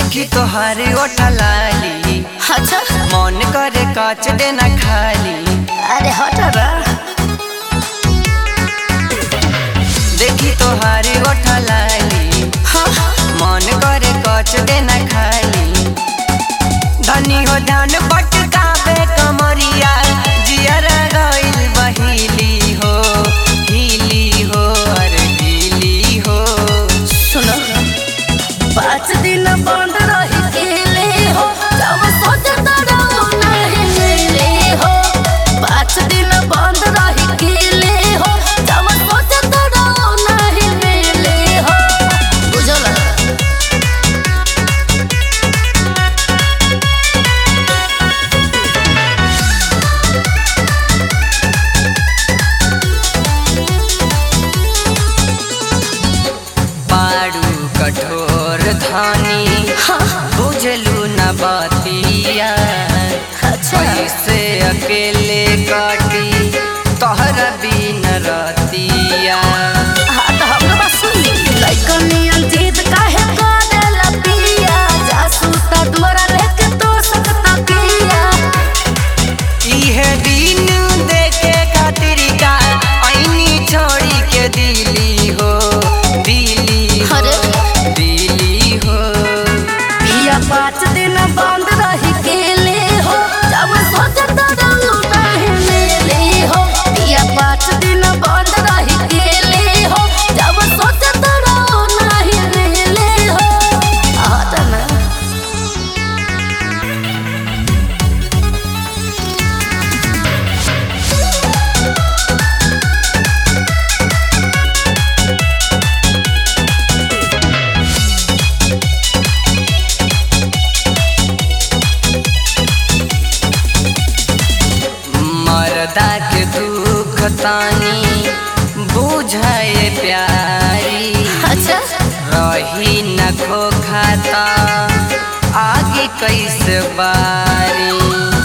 देखी तोहारी ओठा लाली, अच्छा मन करे काच देना खाली। अरे हट बा। देखी तोहारी ओठा लाली, हाँ मन करे काच देना खाली। धनी हो ध्यान बटका पे कमरिया, जियरा गइल बहिली हो, हिली हो, अरे हिली हो। सुनो 5 दिन बंद रही केले हो, जब सोचता रहो नहीं मिले हो। 5 दिन बंद रही केले हो, जब सोचता रहो नहीं मिले हो। बुझला बारू कठोर धानी, बुझलू न बातिया। अच्छा ऐसे अकेले काटी तोहरा बिन रतिया। हाँ तो हमरा बात सुन लइकन नियन जिद काहे करेला पिया, जासू ता डोरा लेके तो सकता पिया। इहे दिन देखे खातिर का ऐनी छोड़ी के दिली हो, दिली हो, अरे। दिली हो। पिया 5 दिन बंद रही केले हो, जब सोचता रहूं नहीं मिले हो। पिया 5 दिन बंद रही केले हो, जब सोचता रहूं नहीं मिले हो। हट ना मर्दा के दुख तानी बुझाए प्यारी। अच्छा रही न खो खाता आगे कैसे बारी।